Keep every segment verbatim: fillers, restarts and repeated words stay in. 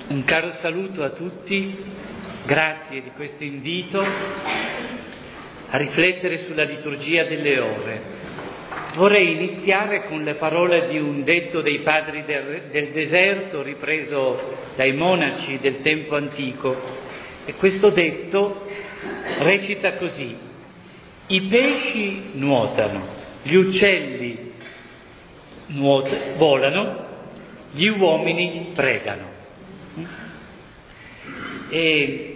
Un caro saluto a tutti, grazie di questo invito a riflettere sulla liturgia delle ore. Vorrei iniziare con le parole di un detto dei padri del, del deserto ripreso dai monaci del tempo antico, e questo detto recita così: i pesci nuotano, gli uccelli nuot- volano, gli uomini pregano. E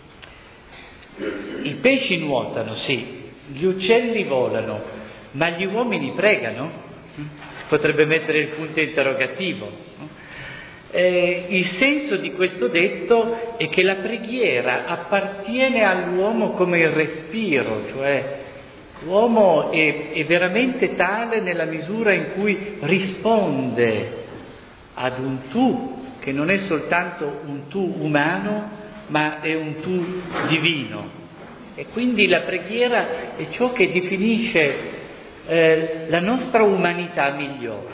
i pesci nuotano, sì, gli uccelli volano, ma gli uomini pregano? Si potrebbe mettere il punto interrogativo. Eh, il senso di questo detto è che la preghiera appartiene all'uomo come il respiro, cioè l'uomo è, è veramente tale nella misura in cui risponde ad un tu che non è soltanto un tu umano, ma è un tu divino. E quindi la preghiera è ciò che definisce eh, la nostra umanità migliore.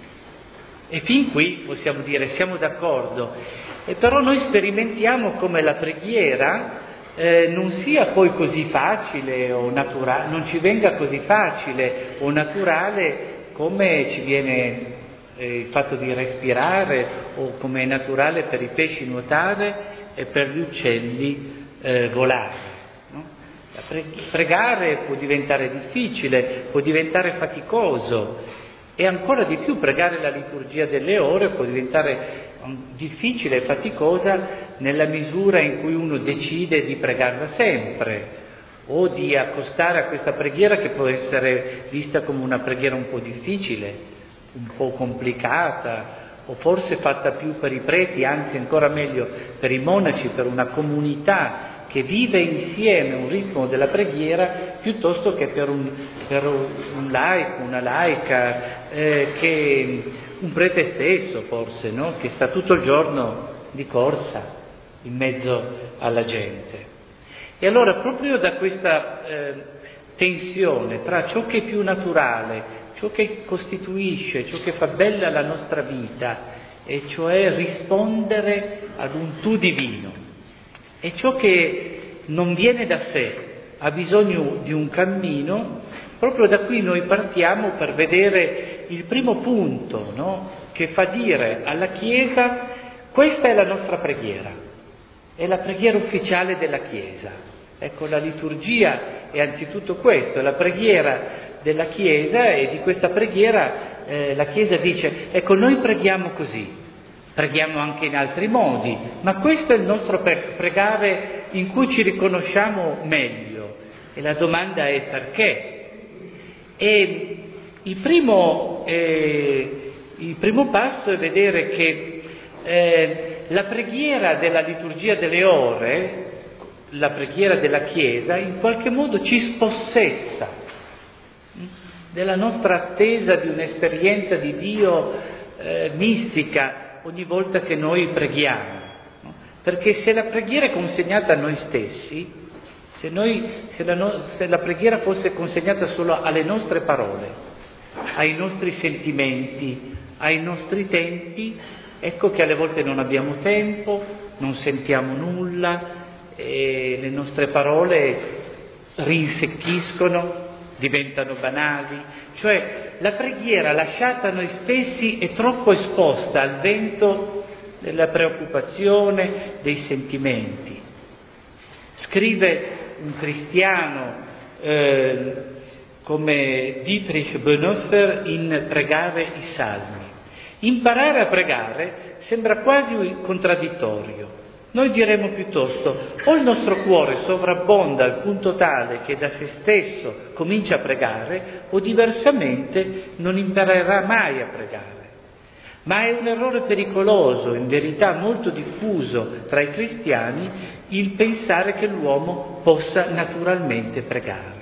E fin qui possiamo dire siamo d'accordo, e però noi sperimentiamo come la preghiera eh, non sia poi così facile o naturale, non ci venga così facile o naturale come ci viene il fatto di respirare, o come è naturale per i pesci nuotare e per gli uccelli eh, volare. No? Pregare può diventare difficile, può diventare faticoso, e ancora di più pregare la liturgia delle ore può diventare difficile e faticosa nella misura in cui uno decide di pregarla sempre, o di accostare a questa preghiera che può essere vista come una preghiera un po' difficile, un po' complicata, o forse fatta più per i preti, anzi ancora meglio per i monaci, per una comunità che vive insieme un ritmo della preghiera, piuttosto che per un, per un laico, una laica, eh, che un prete stesso forse, no? Che sta tutto il giorno di corsa in mezzo alla gente. E allora proprio da questa eh, tensione tra ciò che è più naturale, ciò che costituisce, ciò che fa bella la nostra vita, e cioè rispondere ad un tu divino, e ciò che non viene da sé, ha bisogno di un cammino, proprio da qui noi partiamo per vedere il primo punto, no? Che fa dire alla Chiesa: questa è la nostra preghiera, è la preghiera ufficiale della Chiesa. Ecco, la liturgia è anzitutto questo, la preghiera della Chiesa, e di questa preghiera eh, la Chiesa dice: ecco, noi preghiamo così, preghiamo anche in altri modi, ma questo è il nostro pregare in cui ci riconosciamo meglio, e la domanda è perché. E il primo, eh, il primo passo è vedere che eh, la preghiera della liturgia delle ore, la preghiera della Chiesa, in qualche modo ci spossessa della nostra attesa di un'esperienza di Dio eh, mistica ogni volta che noi preghiamo, no? Perché se la preghiera è consegnata a noi stessi, se, noi, se, la no, se la preghiera fosse consegnata solo alle nostre parole, ai nostri sentimenti, ai nostri tempi, ecco che alle volte non abbiamo tempo, non sentiamo nulla, e le nostre parole rinsecchiscono, diventano banali. Cioè la preghiera lasciata a noi stessi è troppo esposta al vento della preoccupazione, dei sentimenti. Scrive un cristiano eh, come Dietrich Bonhoeffer in Pregare i Salmi: imparare a pregare sembra quasi contraddittorio. Noi diremmo piuttosto: o il nostro cuore sovrabbonda al punto tale che da se stesso comincia a pregare, o diversamente non imparerà mai a pregare. Ma è un errore pericoloso, in verità molto diffuso tra i cristiani, il pensare che l'uomo possa naturalmente pregare.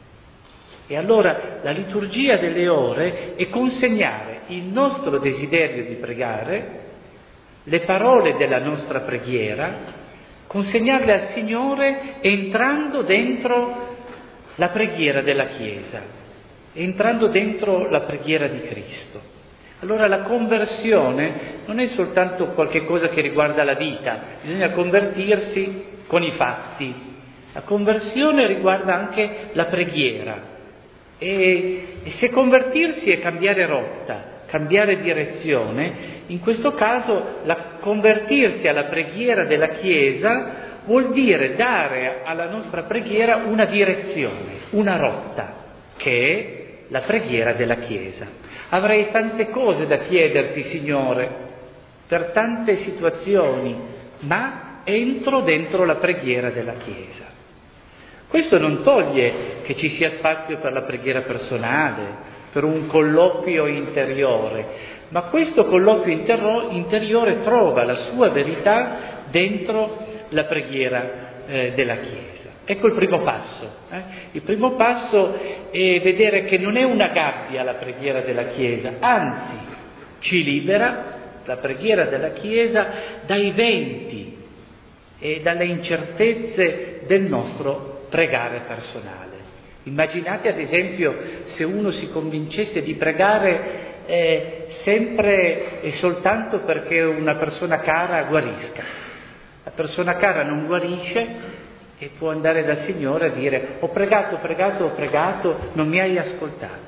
E allora la liturgia delle ore è consegnare il nostro desiderio di pregare, le parole della nostra preghiera, consegnarle al Signore entrando dentro la preghiera della Chiesa, entrando dentro la preghiera di Cristo. Allora la conversione non è soltanto qualche cosa che riguarda la vita, bisogna convertirsi con i fatti. La conversione riguarda anche la preghiera e, e se convertirsi è cambiare rotta, cambiare direzione, in questo caso la, convertirsi alla preghiera della Chiesa vuol dire dare alla nostra preghiera una direzione, una rotta, che è la preghiera della Chiesa. Avrei tante cose da chiederti, Signore, per tante situazioni, ma entro dentro la preghiera della Chiesa. Questo non toglie che ci sia spazio per la preghiera personale, per un colloquio interiore, ma questo colloquio interro- interiore trova la sua verità dentro la preghiera eh, della Chiesa. Ecco il primo passo. Eh? Il primo passo è vedere che non è una gabbia la preghiera della Chiesa, anzi ci libera la preghiera della Chiesa dai venti e dalle incertezze del nostro pregare personale. Immaginate ad esempio se uno si convincesse di pregare eh, sempre e soltanto perché una persona cara guarisca. La persona cara non guarisce e può andare dal Signore a dire ho pregato, ho pregato, ho pregato, non mi hai ascoltato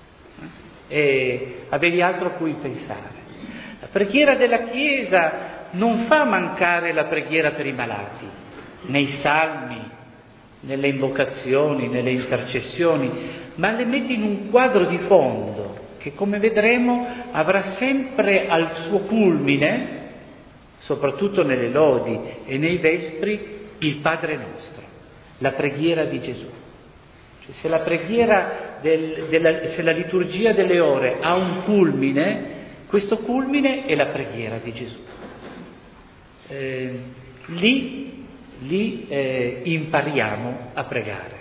e avevi altro a cui pensare. La preghiera della Chiesa non fa mancare la preghiera per i malati, nei salmi, nelle invocazioni, nelle intercessioni, ma le mette in un quadro di fondo che, come vedremo, avrà sempre al suo culmine, soprattutto nelle lodi e nei vespri, il Padre nostro, la preghiera di Gesù. Cioè, se la preghiera del, della, se la liturgia delle ore ha un culmine, questo culmine è la preghiera di Gesù. Eh, lì, lì eh, impariamo a pregare.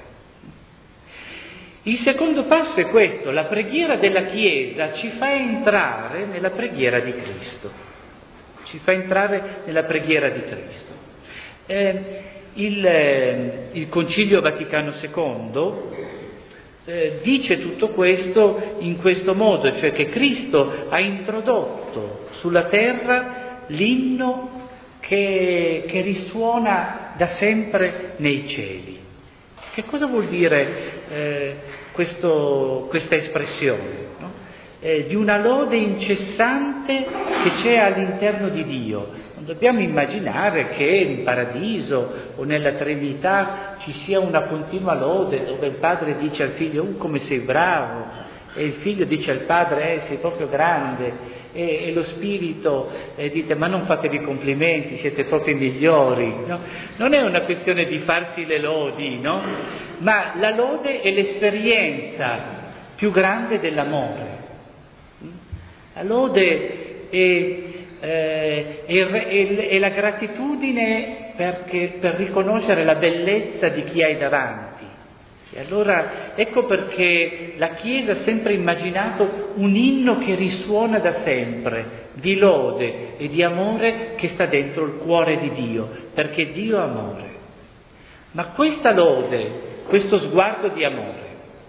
Il secondo passo è questo: la preghiera della Chiesa ci fa entrare nella preghiera di Cristo. Ci fa entrare nella preghiera di Cristo. Eh, il, eh, il Concilio Vaticano secondo eh, dice tutto questo in questo modo, cioè che Cristo ha introdotto sulla terra l'inno che, che risuona da sempre nei cieli. Che cosa vuol dire eh, questo, questa espressione? No? Eh, di una lode incessante che c'è all'interno di Dio. Non dobbiamo immaginare che in paradiso o nella Trinità ci sia una continua lode dove il padre dice al figlio uh, come sei bravo, e il figlio dice al padre eh, sei proprio grande, e, e lo spirito eh, dite ma non fatevi complimenti, siete proprio i migliori. No? Non è una questione di farsi le lodi, no? Ma la lode è l'esperienza più grande dell'amore. La lode è Eh, e, e, e la gratitudine perché, per riconoscere la bellezza di chi hai davanti. E allora ecco perché la Chiesa ha sempre immaginato un inno che risuona da sempre, di lode e di amore che sta dentro il cuore di Dio, perché Dio è amore. Ma questa lode, questo sguardo di amore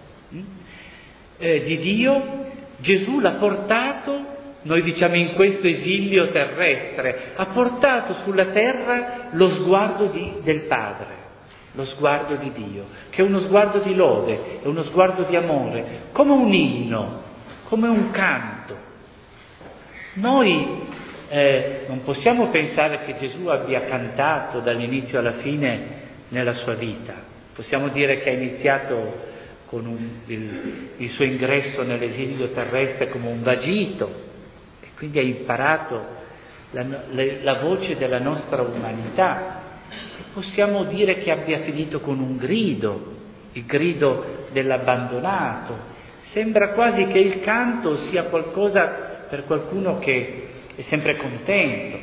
eh, di Dio, Gesù l'ha portato, noi diciamo in questo esilio terrestre, ha portato sulla terra lo sguardo di, del Padre, lo sguardo di Dio, che è uno sguardo di lode, è uno sguardo di amore, come un inno, come un canto. Noi eh, non possiamo pensare che Gesù abbia cantato dall'inizio alla fine nella sua vita. Possiamo dire che ha iniziato con un, il, il suo ingresso nell'esilio terrestre come un vagito, quindi ha imparato la, la, la voce della nostra umanità. E possiamo dire che abbia finito con un grido, il grido dell'abbandonato. Sembra quasi che il canto sia qualcosa per qualcuno che è sempre contento.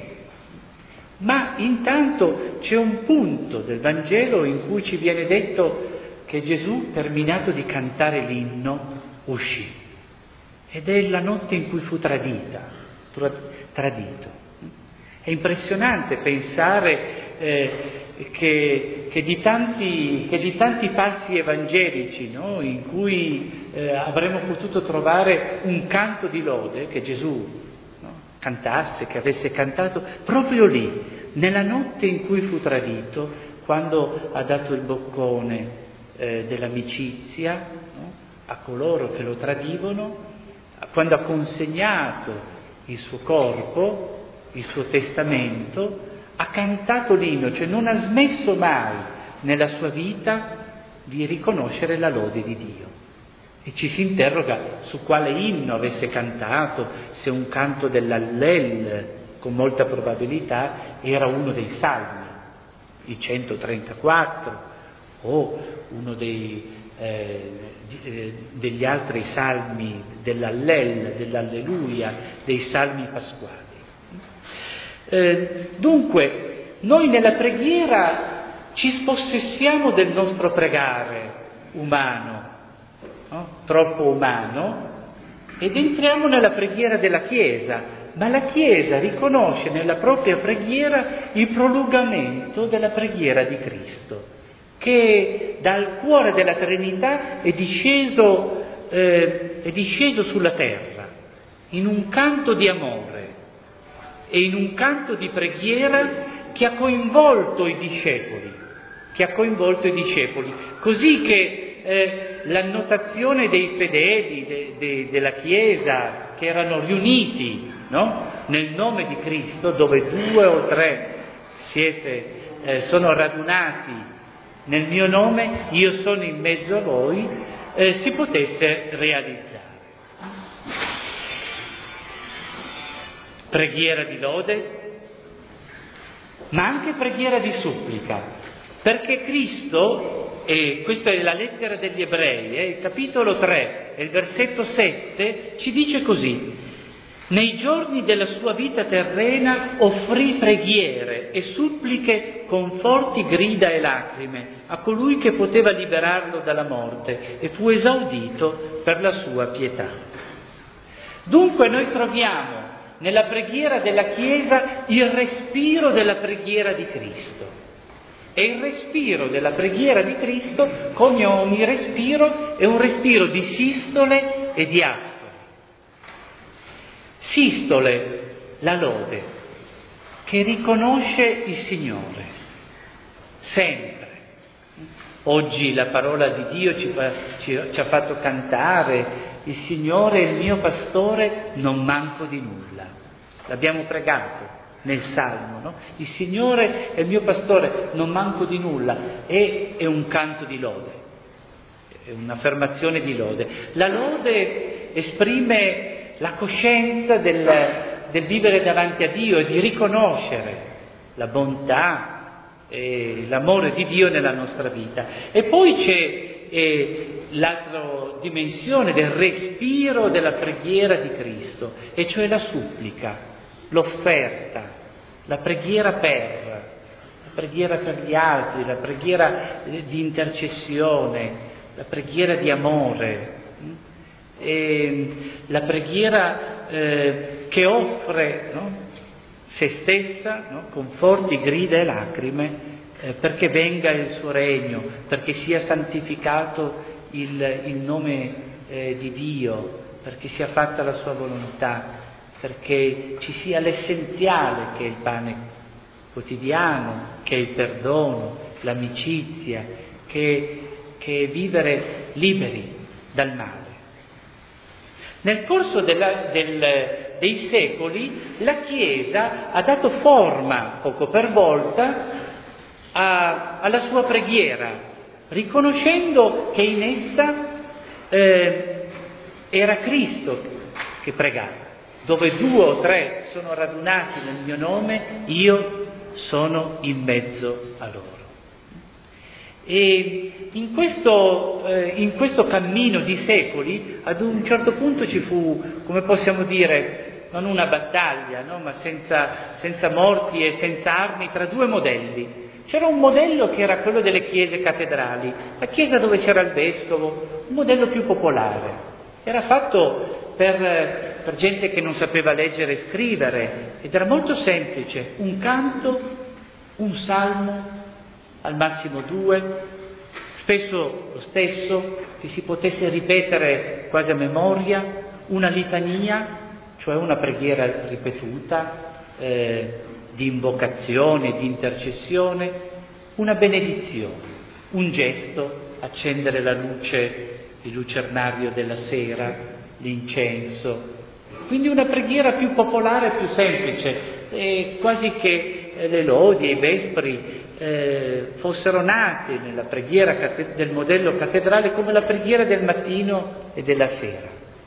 Ma intanto c'è un punto del Vangelo in cui ci viene detto che Gesù, terminato di cantare l'inno, uscì. Ed è la notte in cui fu tradita. tradito. È impressionante pensare eh, che, che, di, tanti, che di tanti passi evangelici, no? In cui eh, avremmo potuto trovare un canto di lode che Gesù, no? cantasse, che avesse cantato proprio lì, nella notte in cui fu tradito, quando ha dato il boccone eh, dell'amicizia, no? a coloro che lo tradivano, quando ha consegnato il suo corpo, il suo testamento, ha cantato l'inno, cioè non ha smesso mai nella sua vita di riconoscere la lode di Dio. E ci si interroga su quale inno avesse cantato, se un canto dell'Allel, con molta probabilità, era uno dei salmi, il centotrentaquattro, o uno dei, eh, eh, degli altri salmi dell'Allel, dell'Alleluia, dei salmi pasquali. Eh, dunque, noi nella preghiera ci spossessiamo del nostro pregare umano, no? troppo umano, ed entriamo nella preghiera della Chiesa, ma la Chiesa riconosce nella propria preghiera il prolungamento della preghiera di Cristo, che dal cuore della Trinità è disceso, eh, è disceso sulla terra, in un canto di amore e in un canto di preghiera che ha coinvolto i discepoli, che ha coinvolto i discepoli, così che eh, l'annotazione dei fedeli de, de, della Chiesa che erano riuniti, no? nel nome di Cristo, dove due o tre siete, eh, sono radunati nel mio nome, io sono in mezzo a voi, eh, si potesse realizzare. Preghiera di lode, ma anche preghiera di supplica, perché Cristo, e questa è la lettera degli Ebrei, eh, il capitolo tre, e il versetto sette, ci dice così: nei giorni della sua vita terrena offrì preghiere e suppliche con forti grida e lacrime a colui che poteva liberarlo dalla morte, e fu esaudito per la sua pietà. Dunque noi troviamo nella preghiera della Chiesa il respiro della preghiera di Cristo. E il respiro della preghiera di Cristo, come ogni respiro, è un respiro di sistole e di astole. Sistole, la lode, che riconosce il Signore, sempre. Oggi la parola di Dio ci, fa, ci, ci ha fatto cantare: il Signore è il mio pastore, non manco di nulla. L'abbiamo pregato nel Salmo, no? Il Signore è il mio pastore, non manco di nulla. E è un canto di lode, è un'affermazione di lode. La lode esprime la coscienza del, del vivere davanti a Dio e di riconoscere la bontà e l'amore di Dio nella nostra vita. E poi c'è e l'altra dimensione del respiro della preghiera di Cristo, e cioè la supplica, l'offerta, la preghiera per, la preghiera per gli altri, la preghiera di intercessione, la preghiera di amore, e la preghiera eh, che offre, no? se stessa, no? con forti grida e lacrime, perché venga il suo regno, perché sia santificato il, il nome eh, di Dio, perché sia fatta la sua volontà, perché ci sia l'essenziale che è il pane quotidiano, che è il perdono, l'amicizia, che, che è vivere liberi dal male. Nel corso della, del, dei secoli la Chiesa ha dato forma, poco per volta, A, alla sua preghiera, riconoscendo che in essa eh, era Cristo che pregava. Dove due o tre sono radunati nel mio nome, io sono in mezzo a loro. E in questo, eh, in questo cammino di secoli, ad un certo punto ci fu, come possiamo dire, non una battaglia, no? ma senza, senza morti e senza armi, tra due modelli. C'era un modello che era quello delle chiese cattedrali, la chiesa dove c'era il vescovo, un modello più popolare. Era fatto per, per gente che non sapeva leggere e scrivere, ed era molto semplice: un canto, un salmo al massimo due, spesso lo stesso, che si potesse ripetere quasi a memoria, una litania, cioè una preghiera ripetuta, eh, di invocazione, di intercessione, una benedizione, un gesto, accendere la luce, il lucernario della sera, l'incenso. Quindi una preghiera più popolare, più semplice, eh, quasi che eh, le lodi e i vespri eh, fossero nate nella preghiera cate- del modello cattedrale come la preghiera del mattino e della sera.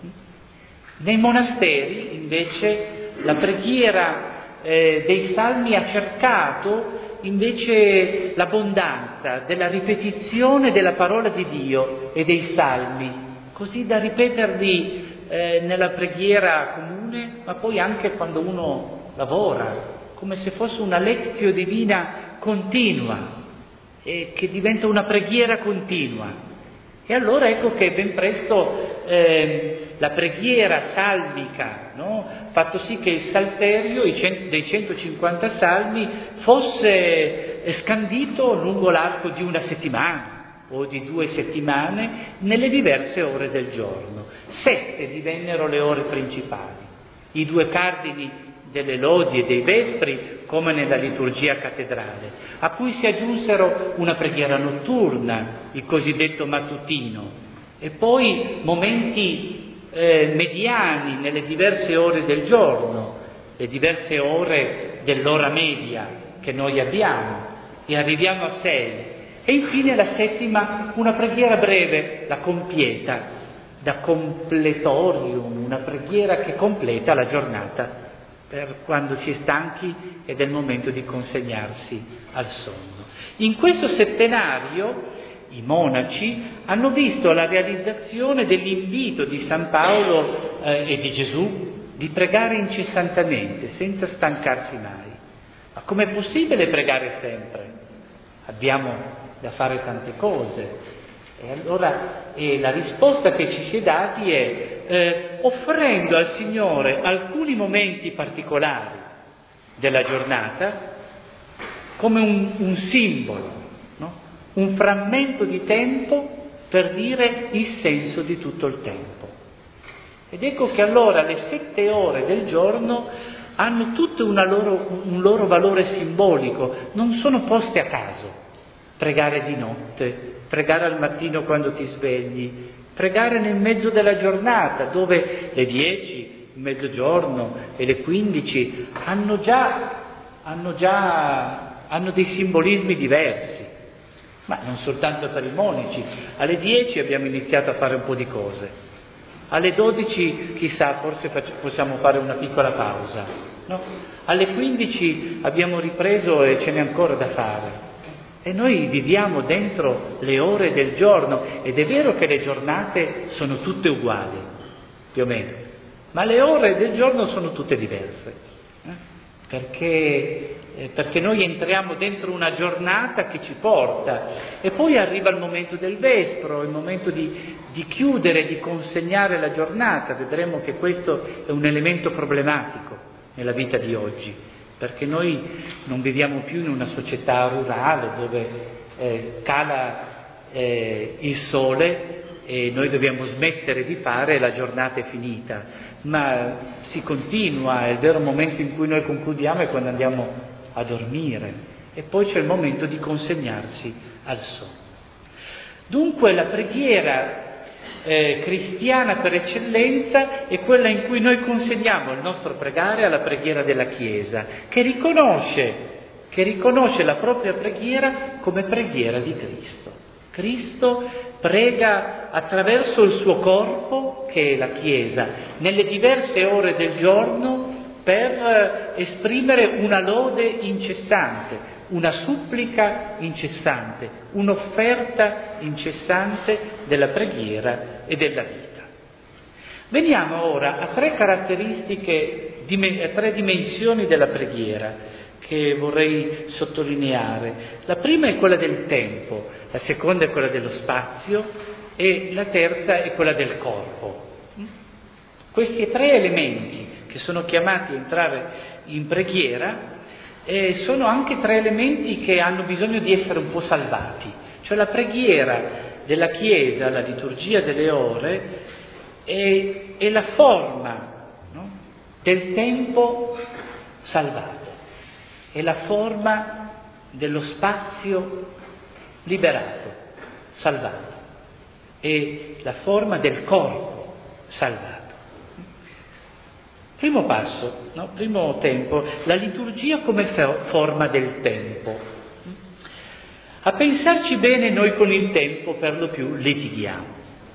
Nei monasteri, invece, la preghiera eh, dei salmi ha cercato invece l'abbondanza della ripetizione della parola di Dio e dei salmi, così da ripeterli eh, nella preghiera comune, ma poi anche quando uno lavora, come se fosse una lectio divina continua, eh, che diventa una preghiera continua. E allora ecco che ben presto eh, la preghiera salmica, no? Fatto sì che il salterio i cent- dei centocinquanta salmi fosse scandito lungo l'arco di una settimana o di due settimane nelle diverse ore del giorno. Sette divennero le ore principali, i due cardini delle lodi e dei vespri, come nella liturgia cattedrale, a cui si aggiunsero una preghiera notturna, il cosiddetto mattutino, e poi momenti eh, mediani nelle diverse ore del giorno, le diverse ore dell'ora media che noi abbiamo, e arriviamo a sei. E infine la settima, una preghiera breve, la compieta, da completorium, una preghiera che completa la giornata, per quando si è stanchi ed è il momento di consegnarsi al sonno. In questo settenario i monaci hanno visto la realizzazione dell'invito di San Paolo eh, e di Gesù di pregare incessantemente, senza stancarsi mai. Ma com'è possibile pregare sempre? Abbiamo da fare tante cose. E allora eh, la risposta che ci si è dati è eh, offrendo al Signore alcuni momenti particolari della giornata come un, un simbolo, no? Un frammento di tempo per dire il senso di tutto il tempo. Ed ecco che allora le sette ore del giorno hanno tutto una loro, un loro valore simbolico, non sono poste a caso. Pregare di notte, pregare al mattino quando ti svegli, pregare nel mezzo della giornata, dove le dieci, il mezzogiorno e le quindici hanno già, hanno già hanno dei simbolismi diversi, ma non soltanto per i monaci. Alle dieci abbiamo iniziato a fare un po' di cose, alle dodici chissà, forse possiamo fare una piccola pausa, no? Alle quindici abbiamo ripreso e ce n'è ancora da fare. E noi viviamo dentro le ore del giorno, ed è vero che le giornate sono tutte uguali, più o meno, ma le ore del giorno sono tutte diverse, eh? perché, eh, perché noi entriamo dentro una giornata che ci porta, e poi arriva il momento del vespro, il momento di, di chiudere, di consegnare la giornata. Vedremo che questo è un elemento problematico nella vita di oggi, perché noi non viviamo più in una società rurale dove eh, cala eh, il sole e noi dobbiamo smettere di fare e la giornata è finita, ma si continua. Il vero momento in cui noi concludiamo è quando andiamo a dormire, e poi c'è il momento di consegnarsi al sonno. Dunque la preghiera Eh, cristiana per eccellenza è quella in cui noi consegniamo il nostro pregare alla preghiera della Chiesa, che riconosce, che riconosce la propria preghiera come preghiera di Cristo. Cristo prega attraverso il suo corpo, che è la Chiesa, nelle diverse ore del giorno per esprimere una lode incessante, una supplica incessante, un'offerta incessante della preghiera e della vita. Veniamo ora a tre caratteristiche, a tre dimensioni della preghiera che vorrei sottolineare. La prima è quella del tempo, la seconda è quella dello spazio e la terza è quella del corpo. Questi tre elementi che sono chiamati a entrare in preghiera eh, sono anche tre elementi che hanno bisogno di essere un po' salvati. Cioè la preghiera della Chiesa, la liturgia delle ore, è, è la forma, no? del tempo salvato, è la forma dello spazio liberato, salvato, è la forma del corpo salvato. Primo passo, no? Primo tempo, la liturgia come forma del tempo. A pensarci bene, noi con il tempo per lo più litighiamo,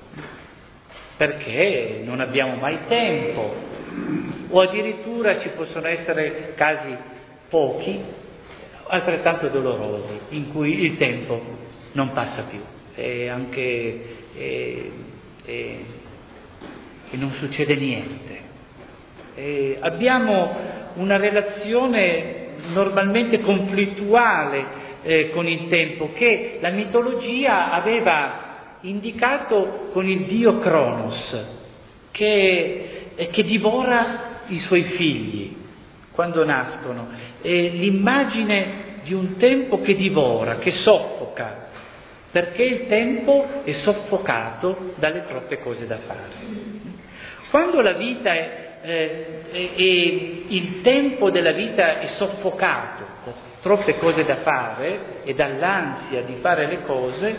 perché non abbiamo mai tempo, o addirittura ci possono essere casi pochi, altrettanto dolorosi, in cui il tempo non passa più e anche e, e, e non succede niente. E abbiamo una relazione normalmente conflittuale eh, con il tempo, che la mitologia aveva indicato con il dio Cronos, che, eh, che divora i suoi figli quando nascono. E l'immagine di un tempo che divora, che soffoca, perché il tempo è soffocato dalle troppe cose da fare. Quando la vita è Eh, e, e il tempo della vita è soffocato da troppe cose da fare e dall'ansia di fare le cose,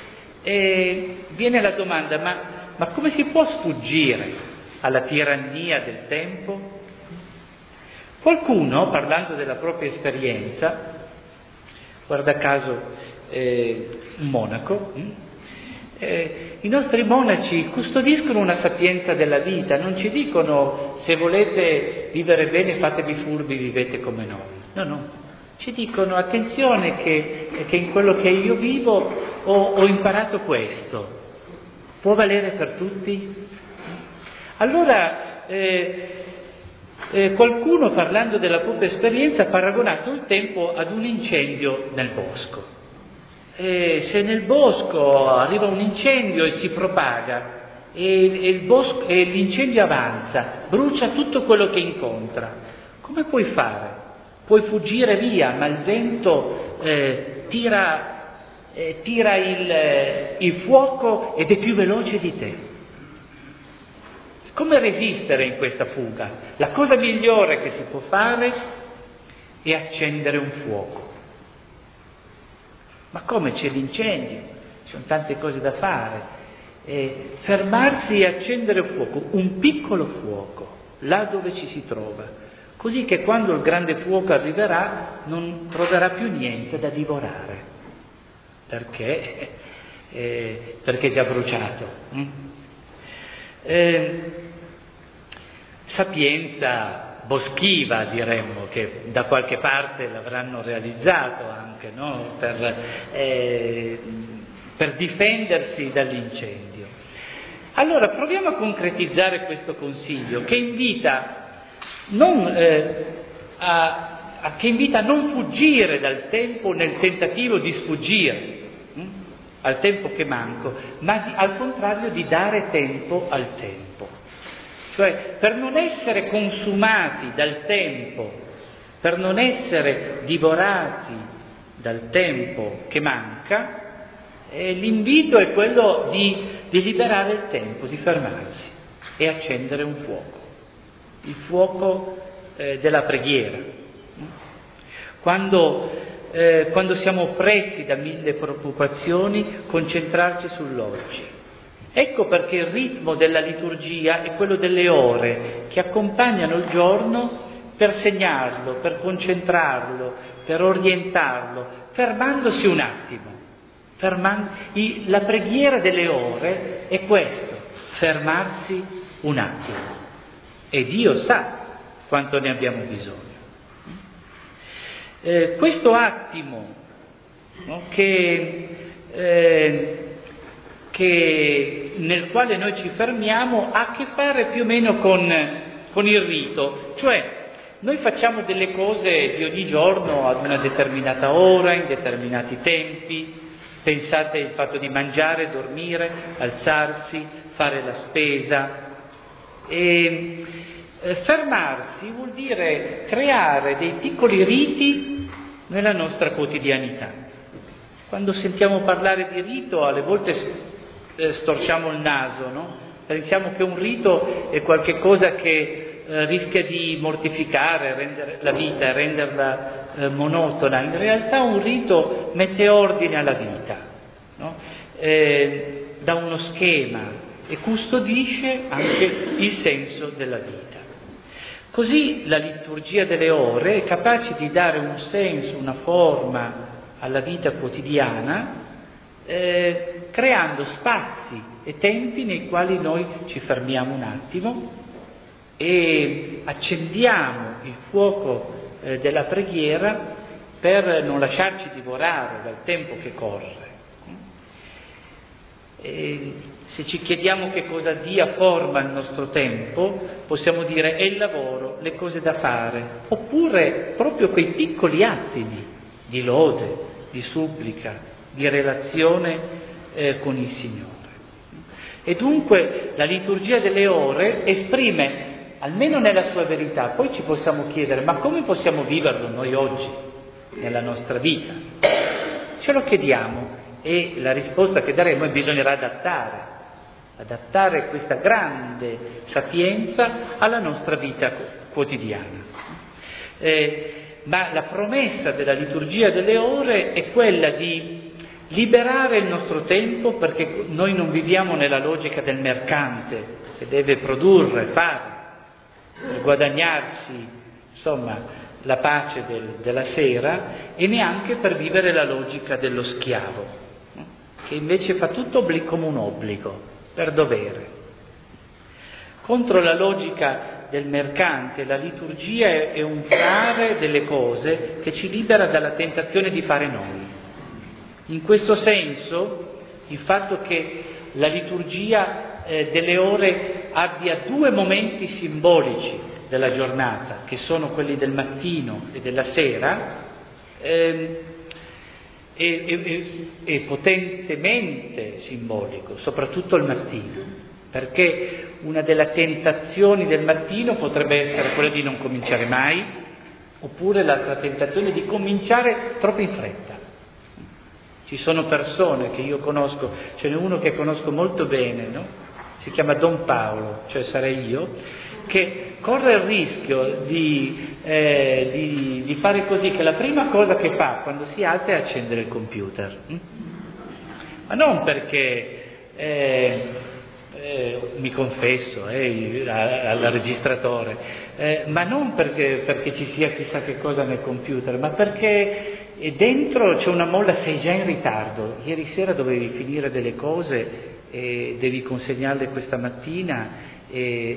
e viene la domanda: ma, ma come si può sfuggire alla tirannia del tempo? Qualcuno, parlando della propria esperienza, guarda caso eh, un monaco, hm? Eh, i nostri monaci custodiscono una sapienza della vita, non ci dicono: se volete vivere bene fatevi furbi, vivete come noi. No, no, ci dicono: attenzione che, che in quello che io vivo ho, ho imparato questo, può valere per tutti? Allora eh, eh, qualcuno, parlando della propria esperienza, ha paragonato il tempo ad un incendio nel bosco. E se nel bosco arriva un incendio e si propaga e, e, il bosco, e l'incendio avanza, brucia tutto quello che incontra, come puoi fare? Puoi fuggire via, ma il vento eh, tira, eh, tira il, eh, il fuoco ed è più veloce di te. Come resistere in questa fuga? La cosa migliore che si può fare è accendere un fuoco. Ma come, c'è l'incendio, ci sono tante cose da fare, eh, fermarsi e accendere un fuoco, un piccolo fuoco, là dove ci si trova, così che quando il grande fuoco arriverà non troverà più niente da divorare, perché, eh, perché è già bruciato. Mm? Eh, sapienza boschiva, diremmo, che da qualche parte l'avranno realizzato anche, no? per, eh, per difendersi dall'incendio. Allora proviamo a concretizzare questo consiglio che invita, non, eh, a, a, che invita a non fuggire dal tempo nel tentativo di sfuggire hm? al tempo che manco, ma di, al contrario di dare tempo al tempo. Cioè, per non essere consumati dal tempo, per non essere divorati dal tempo che manca, eh, l'invito è quello di, di liberare il tempo, di fermarsi e accendere un fuoco, il fuoco eh, della preghiera. Quando, eh, quando siamo oppressi da mille preoccupazioni, concentrarci sull'oggi. Ecco perché il ritmo della liturgia è quello delle ore che accompagnano il giorno per segnarlo, per concentrarlo, per orientarlo, fermandosi un attimo. Ferman- i- la preghiera delle ore è questo, fermarsi un attimo. E Dio sa quanto ne abbiamo bisogno. Eh, questo attimo, no, che... Eh, che nel quale noi ci fermiamo ha a che fare più o meno con, con il rito, cioè noi facciamo delle cose di ogni giorno ad una determinata ora, in determinati tempi. Pensate al fatto di mangiare, dormire, alzarsi, fare la spesa, e Eh, fermarsi vuol dire creare dei piccoli riti nella nostra quotidianità. Quando sentiamo parlare di rito, alle volte eh, storciamo il naso, no? Pensiamo che un rito è qualche cosa che eh, rischia di mortificare, rendere la vita, renderla eh, monotona. In realtà un rito mette ordine alla vita, no? eh, dà uno schema e custodisce anche il senso della vita. Così la liturgia delle ore è capace di dare un senso, una forma alla vita quotidiana, eh, creando spazi e tempi nei quali noi ci fermiamo un attimo e accendiamo il fuoco eh, della preghiera per non lasciarci divorare dal tempo che corre. E se ci chiediamo che cosa dia forma al nostro tempo, possiamo dire è il lavoro, le cose da fare, oppure proprio quei piccoli atti di, di lode, di supplica, di relazione eh, con il Signore. E dunque la liturgia delle ore esprime, almeno nella sua verità, poi ci possiamo chiedere, ma come possiamo viverlo noi oggi, nella nostra vita? Ce lo chiediamo e la risposta che daremo è bisognerà adattare, adattare questa grande sapienza alla nostra vita quotidiana. Eh, ma la promessa della liturgia delle ore è quella di liberare il nostro tempo, perché noi non viviamo nella logica del mercante che deve produrre, fare, per guadagnarsi, insomma, la pace del, della sera, e neanche per vivere la logica dello schiavo, no? Che invece fa tutto obli- come un obbligo, per dovere. Contro la logica del mercante, la liturgia è, è un fare delle cose che ci libera dalla tentazione di fare noi. In questo senso, il fatto che la liturgia eh, delle ore abbia due momenti simbolici della giornata, che sono quelli del mattino e della sera, eh, è, è, è potentemente simbolico, soprattutto il mattino, perché una delle tentazioni del mattino potrebbe essere quella di non cominciare mai, oppure l'altra tentazione di cominciare troppo in fretta. Ci sono persone che io conosco, ce n'è uno che conosco molto bene, no? Si chiama Don Paolo, cioè sarei io, che corre il rischio di, eh, di, di fare così, che la prima cosa che fa quando si alza è accendere il computer. Ma non perché, eh, eh, mi confesso eh, al registratore, eh, ma non perché, perché ci sia chissà che cosa nel computer, ma perché e dentro c'è una molla, sei già in ritardo, ieri sera dovevi finire delle cose e devi consegnarle questa mattina, e,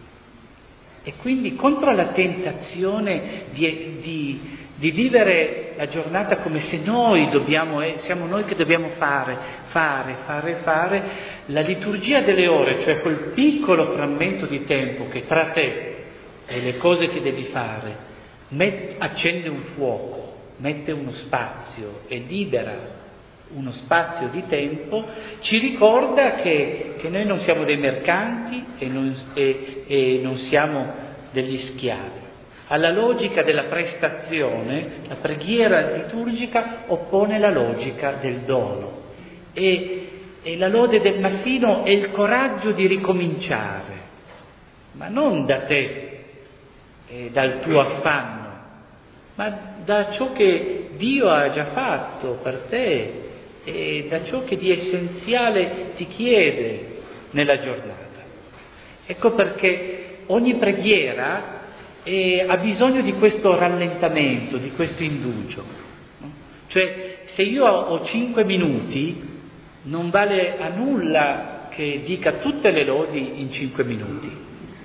e quindi contro la tentazione di, di, di vivere la giornata come se noi dobbiamo, siamo noi che dobbiamo fare, fare, fare, fare, la liturgia delle ore, cioè quel piccolo frammento di tempo che tra te e le cose che devi fare met, accende un fuoco, mette uno spazio e libera uno spazio di tempo, ci ricorda che, che noi non siamo dei mercanti e non, e, e non siamo degli schiavi. Alla logica della prestazione, la preghiera liturgica oppone la logica del dono, e, e la lode del mattino è il coraggio di ricominciare, ma non da te e dal tuo affanno, ma da ciò che Dio ha già fatto per te e da ciò che di essenziale ti chiede nella giornata. Ecco perché ogni preghiera eh, ha bisogno di questo rallentamento, di questo indugio, no? Cioè, se io ho cinque minuti, non vale a nulla che dica tutte le lodi in cinque minuti.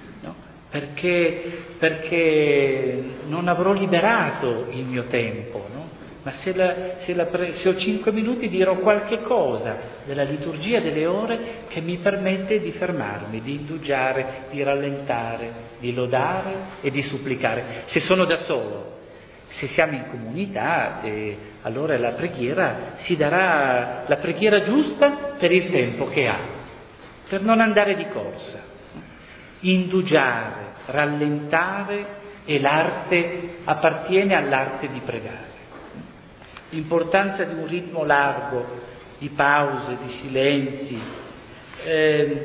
Perché, perché non avrò liberato il mio tempo, no? Ma se, la, se, la, se ho cinque minuti dirò qualche cosa della liturgia delle ore che mi permette di fermarmi, di indugiare, di rallentare, di lodare e di supplicare. Se sono da solo, se siamo in comunità, eh, allora la preghiera si darà la preghiera giusta per il tempo che ha, per non andare di corsa. Indugiare, rallentare e l'arte appartiene all'arte di pregare. L'importanza di un ritmo largo, di pause, di silenzi, eh,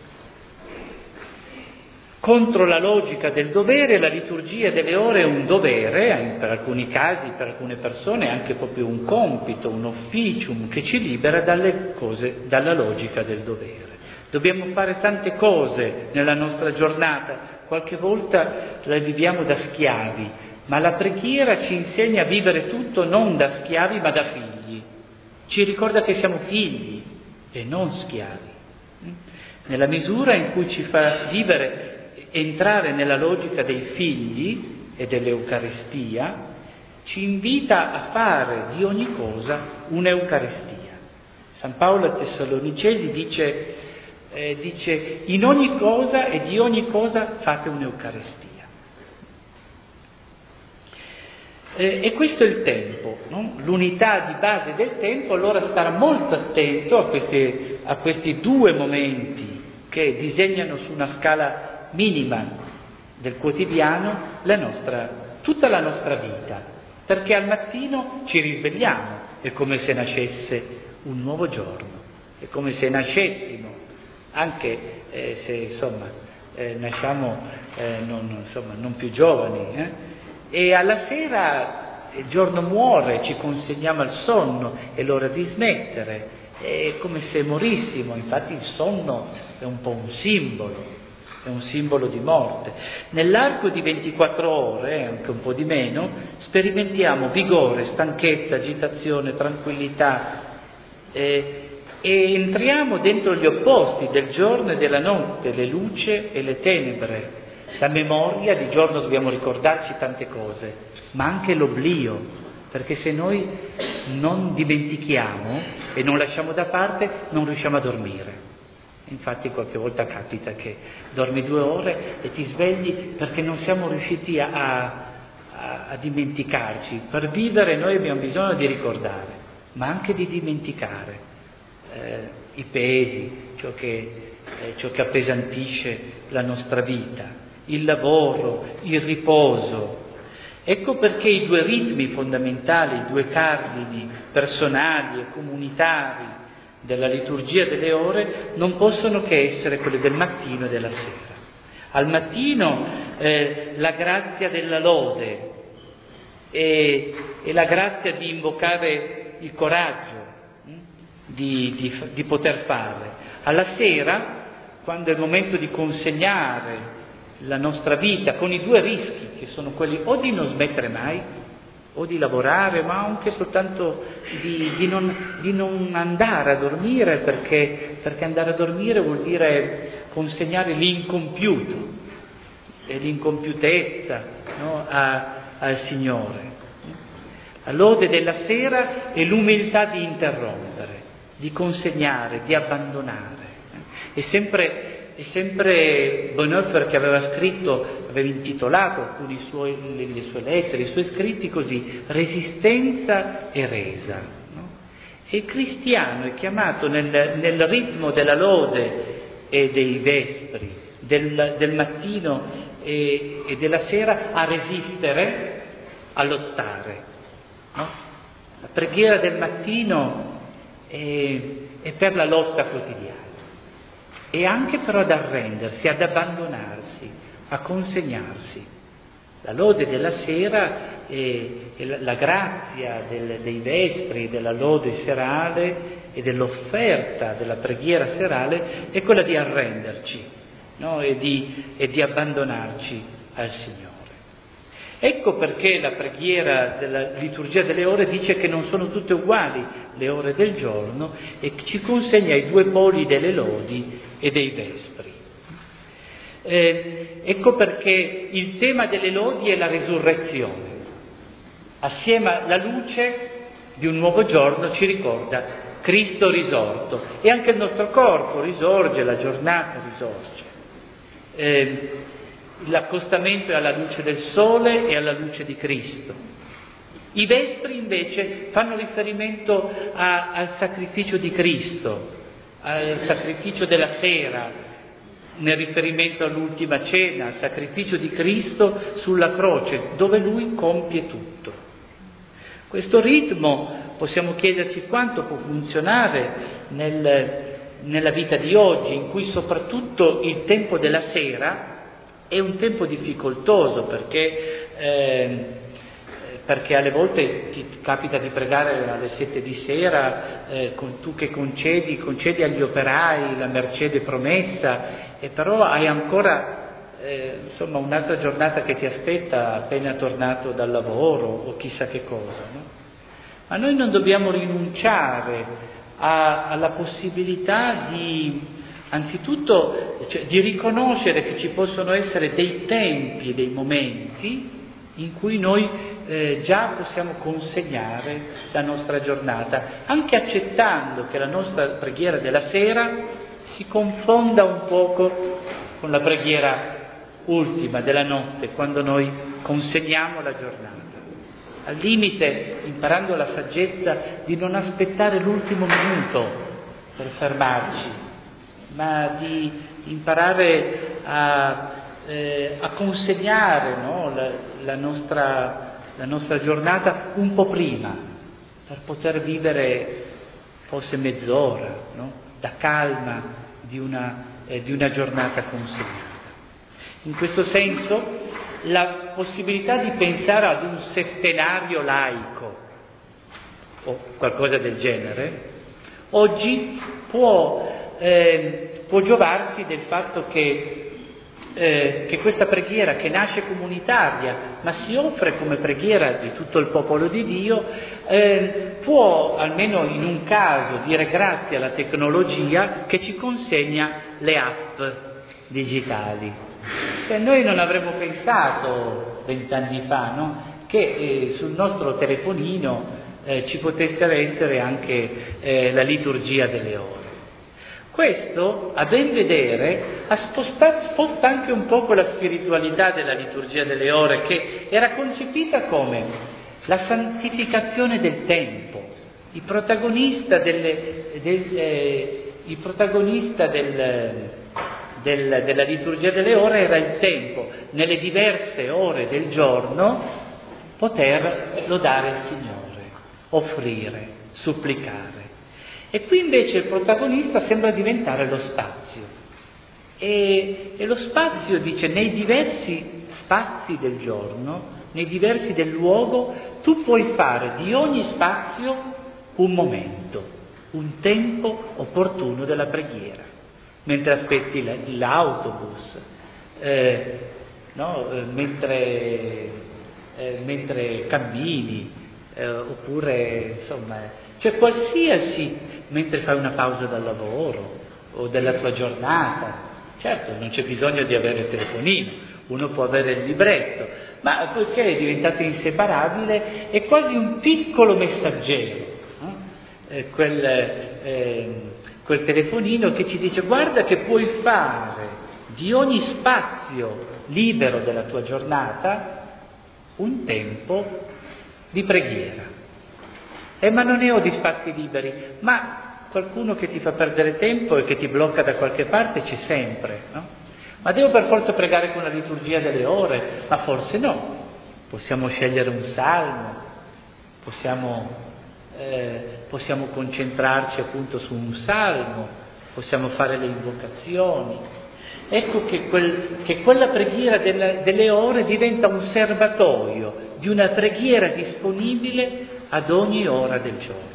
contro la logica del dovere. La liturgia delle ore è un dovere, per alcuni casi, per alcune persone è anche proprio un compito, un officium che ci libera dalle cose, dalla logica del dovere. Dobbiamo fare tante cose nella nostra giornata, qualche volta la viviamo da schiavi, ma la preghiera ci insegna a vivere tutto non da schiavi ma da figli, ci ricorda che siamo figli e non schiavi, nella misura in cui ci fa vivere, entrare nella logica dei figli e dell'Eucaristia, ci invita a fare di ogni cosa un'Eucaristia. San Paolo ai Tessalonicesi dice Eh, dice in ogni cosa e di ogni cosa fate un'Eucaristia. Eh, e questo è il tempo, no? L'unità di base del tempo. Allora stare molto attento a, queste, a questi due momenti che disegnano su una scala minima del quotidiano la nostra, tutta la nostra vita, perché al mattino ci risvegliamo, è come se nascesse un nuovo giorno, è come se nascessimo, anche eh, se insomma eh, nasciamo eh, non, insomma, non più giovani, eh? E alla sera il giorno muore, ci consegniamo al sonno, è l'ora di smettere, è come se morissimo. Infatti il sonno è un po' un simbolo, è un simbolo di morte. Nell'arco di ventiquattro ore, anche un po' di meno, sperimentiamo vigore, stanchezza, agitazione, tranquillità, eh, e entriamo dentro gli opposti del giorno e della notte, le luci e le tenebre. La memoria, di giorno dobbiamo ricordarci tante cose, ma anche l'oblio, perché se noi non dimentichiamo e non lasciamo da parte, non riusciamo a dormire. Infatti qualche volta capita che dormi due ore e ti svegli perché non siamo riusciti a, a, a dimenticarci. Per vivere noi abbiamo bisogno di ricordare, ma anche di dimenticare. Eh, i pesi, ciò che, eh, ciò che appesantisce la nostra vita, il lavoro, il riposo. Ecco perché i due ritmi fondamentali, i due cardini personali e comunitari della liturgia delle ore non possono che essere quelli del mattino e della sera. Al mattino eh, la grazia della lode e, e la grazia di invocare il coraggio Di, di, di poter fare. Alla sera, quando è il momento di consegnare la nostra vita con i due rischi, che sono quelli o di non smettere mai, o di lavorare, ma anche soltanto di, di, non, di non andare a dormire, perché, perché andare a dormire vuol dire consegnare l'incompiuto e l'incompiutezza, no, a, al Signore. La lode della sera è l'umiltà di interrompere, di consegnare, di abbandonare. È sempre, è sempre Bonhoeffer che aveva scritto, aveva intitolato alcuni suoi, le, le sue lettere, i suoi scritti così: resistenza e resa. No? E il cristiano è chiamato nel, nel ritmo della lode e dei vespri, del, del mattino e, e della sera, a resistere, a lottare. No? La preghiera del mattino è, è per la lotta quotidiana, e anche però ad arrendersi, ad abbandonarsi, a consegnarsi. La lode della sera e, e la, la grazia del, dei vespri, della lode serale e dell'offerta della preghiera serale è quella di arrenderci, no? e, di, e di abbandonarci al Signore. Ecco perché la preghiera della liturgia delle ore dice che non sono tutte uguali le ore del giorno e ci consegna i due poli delle lodi e dei vespri. Eh, ecco perché il tema delle lodi è la risurrezione. Assieme alla luce di un nuovo giorno ci ricorda Cristo risorto, e anche il nostro corpo risorge, la giornata risorge. Eh, L'accostamento è alla luce del sole e alla luce di Cristo. I vespri invece fanno riferimento a, al sacrificio di Cristo, al sacrificio della sera, nel riferimento all'ultima cena, al sacrificio di Cristo sulla croce, dove Lui compie tutto. Questo ritmo possiamo chiederci quanto può funzionare nel, nella vita di oggi, in cui soprattutto il tempo della sera è un tempo difficoltoso, perché, eh, perché alle volte ti capita di pregare alle sette di sera, eh, con, tu che concedi, concedi agli operai la mercede promessa, e però hai ancora eh, insomma un'altra giornata che ti aspetta appena tornato dal lavoro o chissà che cosa, no? Ma noi non dobbiamo rinunciare a, alla possibilità di, anzitutto, cioè, di riconoscere che ci possono essere dei tempi, dei momenti in cui noi eh, già possiamo consegnare la nostra giornata, anche accettando che la nostra preghiera della sera si confonda un poco con la preghiera ultima della notte, quando noi consegniamo la giornata. Al limite, imparando la saggezza di non aspettare l'ultimo minuto per fermarci, ma di imparare a, eh, a consegnare, no, la, la, nostra, la nostra giornata un po' prima, per poter vivere forse mezz'ora, no, da calma di una, eh, di una giornata consegnata. In questo senso, la possibilità di pensare ad un settenario laico o qualcosa del genere oggi può, eh, può giovarsi del fatto che, eh, che questa preghiera, che nasce comunitaria ma si offre come preghiera di tutto il popolo di Dio, eh, può almeno in un caso dire grazie alla tecnologia che ci consegna le app digitali. E noi non avremmo pensato vent'anni fa, no? che eh, sul nostro telefonino eh, ci potesse essere anche eh, la liturgia delle ore. Questo, a ben vedere, ha spostato, sposta anche un po' la spiritualità della liturgia delle ore, che era concepita come la santificazione del tempo. Il protagonista, delle, del, eh, il protagonista del, del, della liturgia delle ore era il tempo, nelle diverse ore del giorno poter lodare il Signore, offrire, supplicare. E qui invece il protagonista sembra diventare lo spazio. E, e lo spazio, dice, nei diversi spazi del giorno, nei diversi del luogo, tu puoi fare di ogni spazio un momento, un tempo opportuno della preghiera, mentre aspetti l'autobus, eh, no? eh, mentre, eh, mentre cammini, eh, oppure insomma, cioè qualsiasi, mentre fai una pausa dal lavoro o della tua giornata. Certo, non c'è bisogno di avere il telefonino, uno può avere il libretto, ma poiché è diventato inseparabile è quasi un piccolo messaggero, no? eh, quel, eh, quel telefonino che ci dice: guarda che puoi fare di ogni spazio libero della tua giornata un tempo di preghiera. Eh, ma non ne ho di spazi liberi, ma qualcuno che ti fa perdere tempo e che ti blocca da qualche parte c'è sempre, no? Ma devo per forza pregare con la liturgia delle ore? Ma forse no. Possiamo scegliere un salmo, possiamo, eh, possiamo concentrarci appunto su un salmo, possiamo fare le invocazioni. Ecco che, quel, che quella preghiera della, delle ore diventa un serbatoio di una preghiera disponibile ad ogni ora del giorno.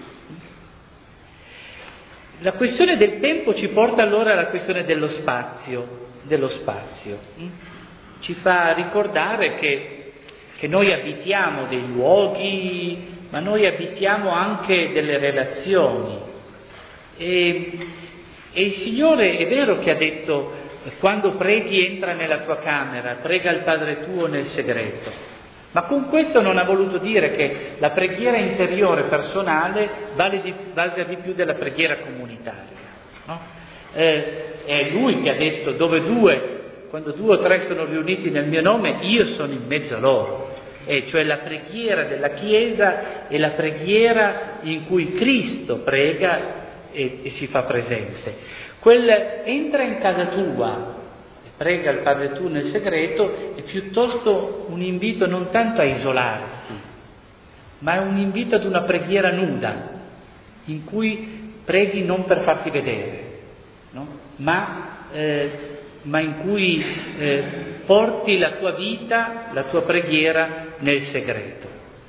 La questione del tempo ci porta allora alla questione dello spazio, dello spazio. Ci fa ricordare che, che noi abitiamo dei luoghi, ma noi abitiamo anche delle relazioni. E, e il Signore è vero che ha detto: quando preghi entra nella tua camera, prega il Padre tuo nel segreto. Ma con questo non ha voluto dire che la preghiera interiore personale vale di, valga di più della preghiera comunitaria, no? Eh, è Lui che ha detto: dove due, quando due o tre sono riuniti nel mio nome, io sono in mezzo a loro. E cioè la preghiera della Chiesa è la preghiera in cui Cristo prega e, e si fa presente. Quel entra in casa tua e prega il Padre tuo nel segreto è piuttosto un invito non tanto a isolarsi, ma è un invito ad una preghiera nuda, in cui preghi non per farti vedere, no? ma, eh, ma in cui eh, porti la tua vita, la tua preghiera nel segreto.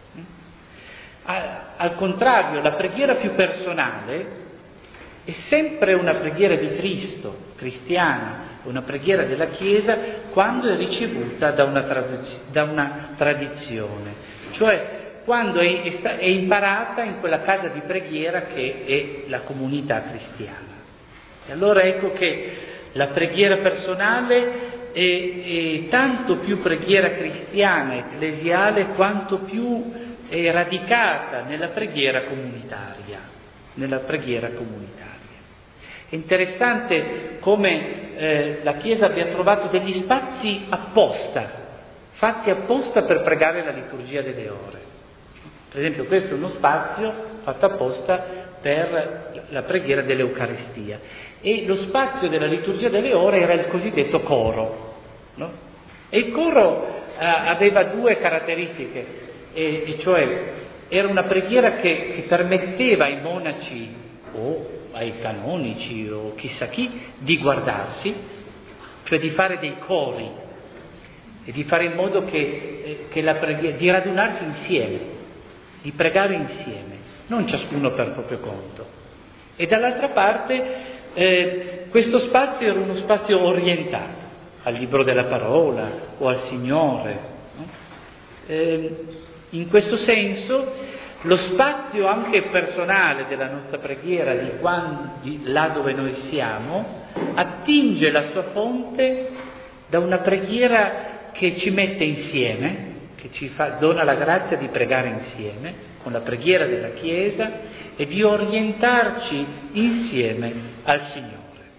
A, al contrario, la preghiera più personale è sempre una preghiera di Cristo, cristiana, una preghiera della Chiesa quando è ricevuta da una, tradiz- da una tradizione, cioè quando è, è imparata in quella casa di preghiera che è la comunità cristiana. E allora ecco che la preghiera personale è, è tanto più preghiera cristiana, ecclesiale, quanto più è radicata nella preghiera comunitaria, nella preghiera comunitaria. È interessante come eh, la Chiesa abbia trovato degli spazi apposta, fatti apposta per pregare la liturgia delle ore. Per esempio questo è uno spazio fatto apposta per la preghiera dell'Eucaristia e lo spazio della liturgia delle ore era il cosiddetto coro, no? E il coro eh, aveva due caratteristiche, e, e cioè era una preghiera che, che permetteva ai monaci o ai canonici o chissà chi di guardarsi, cioè di fare dei cori e di fare in modo che, eh, che la preghiera, di radunarsi insieme, di pregare insieme, non ciascuno per proprio conto. E dall'altra parte eh, questo spazio era uno spazio orientato al libro della parola o al Signore, no? Eh, in questo senso lo spazio anche personale della nostra preghiera, di, quando, di là dove noi siamo, attinge la sua fonte da una preghiera che ci mette insieme, che ci fa, dona la grazia di pregare insieme, con la preghiera della Chiesa, e di orientarci insieme al Signore.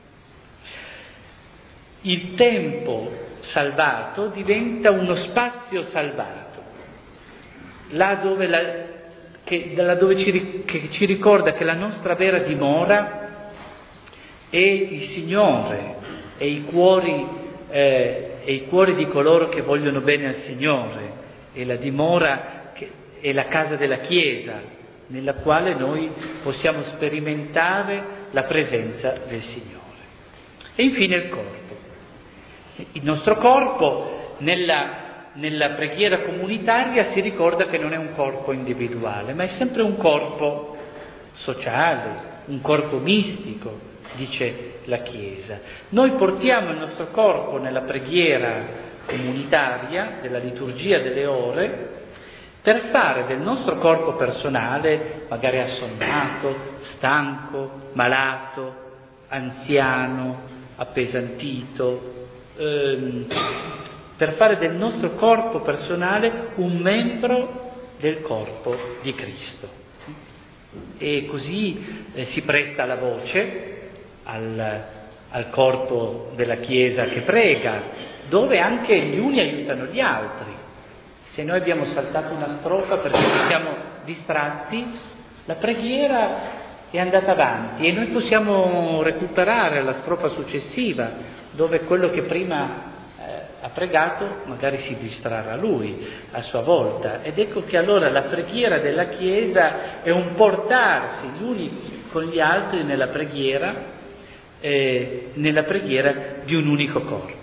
Il tempo salvato diventa uno spazio salvato, là dove, la, che, là dove ci, che ci ricorda che la nostra vera dimora è il Signore e i cuori, eh, e i cuori di coloro che vogliono bene al Signore, e la dimora che è la casa della Chiesa, nella quale noi possiamo sperimentare la presenza del Signore. E infine il corpo. Il nostro corpo nella, nella preghiera comunitaria si ricorda che non è un corpo individuale, ma è sempre un corpo sociale, un corpo mistico, dice la Chiesa. Noi portiamo il nostro corpo nella preghiera comunitaria, della liturgia delle ore, per fare del nostro corpo personale, magari assonnato, stanco, malato, anziano, appesantito, ehm, per fare del nostro corpo personale un membro del corpo di Cristo. E così eh, si presta la voce al, al corpo della Chiesa che prega, dove anche gli uni aiutano gli altri. Se noi abbiamo saltato una strofa perché ci siamo distratti, la preghiera è andata avanti e noi possiamo recuperare la strofa successiva, dove quello che prima eh, ha pregato magari si distrarrà lui a sua volta. Ed ecco che allora la preghiera della Chiesa è un portarsi gli uni con gli altri nella preghiera, eh, nella preghiera di un unico corpo.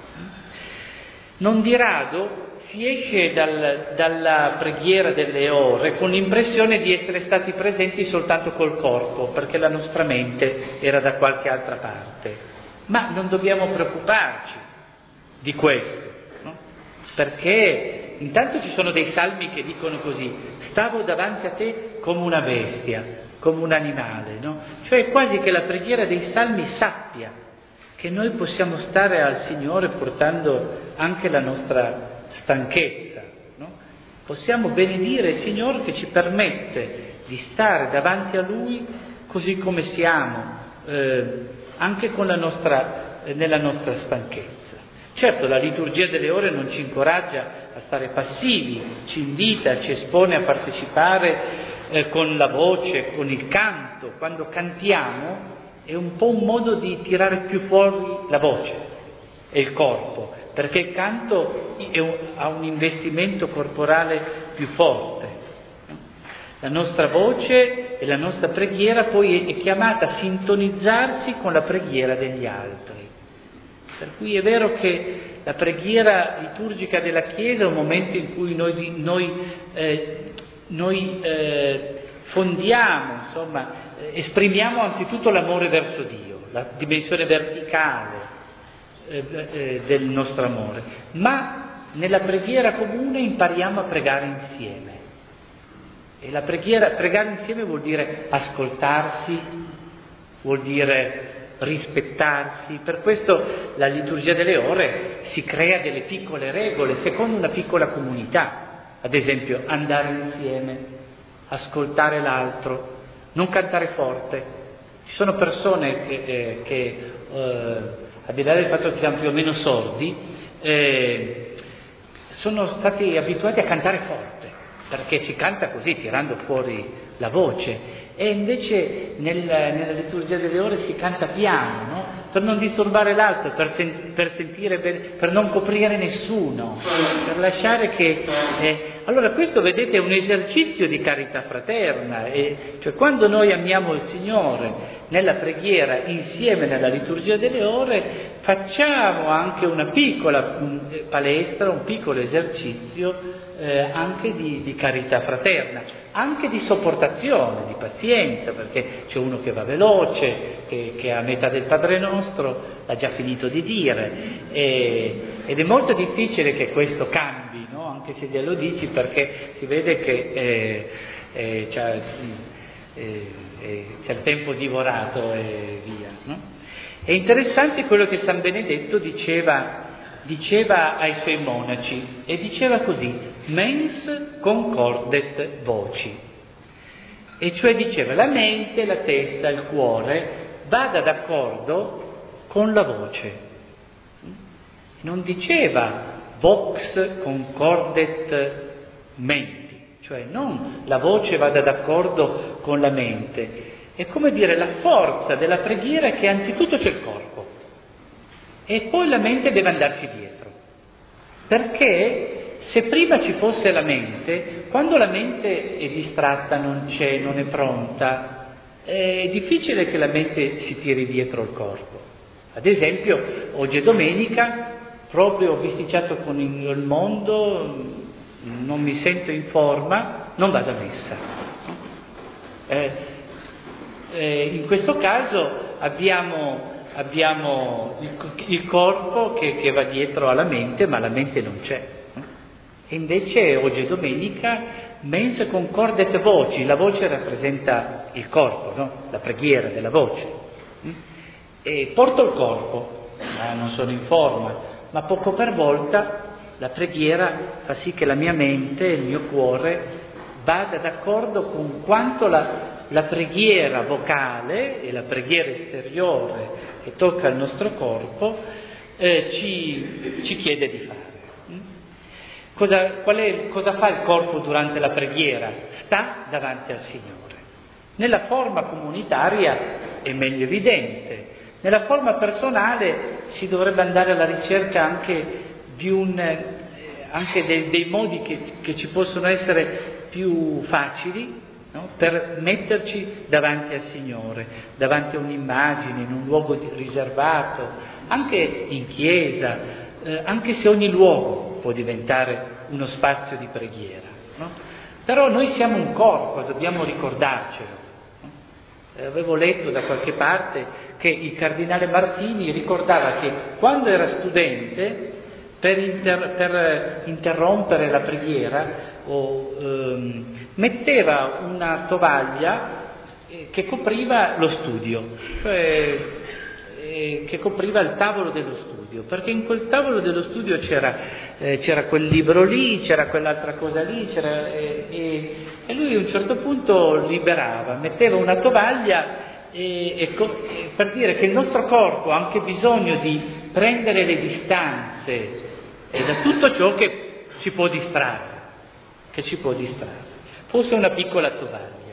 Non di rado si esce dal, dalla preghiera delle ore con l'impressione di essere stati presenti soltanto col corpo, perché la nostra mente era da qualche altra parte. Ma non dobbiamo preoccuparci di questo, no? Perché intanto ci sono dei salmi che dicono così: stavo davanti a te come una bestia, come un animale, no? Cioè quasi che la preghiera dei salmi sappia che noi possiamo stare al Signore portando anche la nostra stanchezza, no? Possiamo benedire il Signore che ci permette di stare davanti a Lui così come siamo, eh, anche con la nostra, eh, nella nostra stanchezza. Certo, la liturgia delle ore non ci incoraggia a stare passivi, ci invita, ci espone a partecipare eh, con la voce, con il canto. Quando cantiamo è un po' un modo di tirare più fuori la voce e il corpo, perché il canto è un, ha un investimento corporale più forte. La nostra voce e la nostra preghiera poi è chiamata a sintonizzarsi con la preghiera degli altri. Per cui è vero che la preghiera liturgica della Chiesa è un momento in cui noi, noi, eh, noi eh, fondiamo, insomma, eh, esprimiamo anzitutto l'amore verso Dio, la dimensione verticale eh, eh, del nostro amore, ma nella preghiera comune impariamo a pregare insieme. E la preghiera, pregare insieme vuol dire ascoltarsi, vuol dire rispettarsi. Per questo la liturgia delle ore si crea delle piccole regole secondo una piccola comunità, ad esempio andare insieme, ascoltare l'altro, non cantare forte. Ci sono persone che, eh, che eh, al di là del fatto che siamo più o meno sordi, eh, sono stati abituati a cantare forte, perché si canta così, tirando fuori la voce. E invece nel, nella liturgia delle ore si canta piano, no? Per non disturbare l'altro, per, sen- per sentire bene, per non coprire nessuno, per lasciare che... Eh, allora questo, vedete, è un esercizio di carità fraterna, e, cioè quando noi amiamo il Signore nella preghiera insieme nella liturgia delle ore, facciamo anche una piccola palestra, un piccolo esercizio eh, anche di, di carità fraterna, anche di sopportazione, di pazienza, perché c'è uno che va veloce, che, che a metà del Padre Nostro l'ha già finito di dire, e, ed è molto difficile che questo cambi, no? Anche se glielo dici, perché si vede che eh, eh, c'è, eh, eh, c'è il tempo divorato e via, no? È interessante quello che San Benedetto diceva, diceva ai suoi monaci, e diceva così: mens concordet voci, e cioè diceva la mente, la testa, il cuore vada d'accordo con la voce. Non diceva vox concordet menti, cioè non la voce vada d'accordo con la mente. È come dire, la forza della preghiera è che anzitutto c'è il corpo e poi la mente deve andarci dietro, perché se prima ci fosse la mente, quando la mente è distratta, non c'è, non è pronta, è difficile che la mente si tiri dietro il corpo. Ad esempio, oggi è domenica, proprio ho bisticciato con il mondo, non mi sento in forma, non vado a messa. Eh, eh, in questo caso abbiamo, abbiamo il, il corpo che, che va dietro alla mente, ma la mente non c'è. E invece oggi è domenica, mens concordet voci, la voce rappresenta il corpo, no? La preghiera della voce. E porto il corpo, ma non sono in forma, ma poco per volta la preghiera fa sì che la mia mente, il mio cuore vada d'accordo con quanto la, la preghiera vocale e la preghiera esteriore che tocca il nostro corpo eh, ci, ci chiede di fare. Cosa, qual è, cosa fa il corpo durante la preghiera? Sta davanti al Signore. Nella forma comunitaria è meglio evidente, nella forma personale si dovrebbe andare alla ricerca anche di un, eh, anche dei, dei modi che, che ci possono essere più facili, no? Per metterci davanti al Signore, davanti a un'immagine, in un luogo riservato, anche in chiesa, eh, anche se ogni luogo può diventare uno spazio di preghiera, no? Però noi siamo un corpo, dobbiamo ricordarcelo. No? Avevo letto da qualche parte che il cardinale Martini ricordava che quando era studente, per, inter, per interrompere la preghiera, o, ehm, metteva una tovaglia eh, che copriva lo studio, cioè eh, che copriva il tavolo dello studio, perché in quel tavolo dello studio c'era, eh, c'era quel libro lì, c'era quell'altra cosa lì, c'era, eh, e, e lui a un certo punto liberava, metteva una tovaglia e, e, e per dire che il nostro corpo ha anche bisogno di prendere le distanze e da tutto ciò che ci può distrarre, che ci può distrarre. Fosse una piccola tovaglia.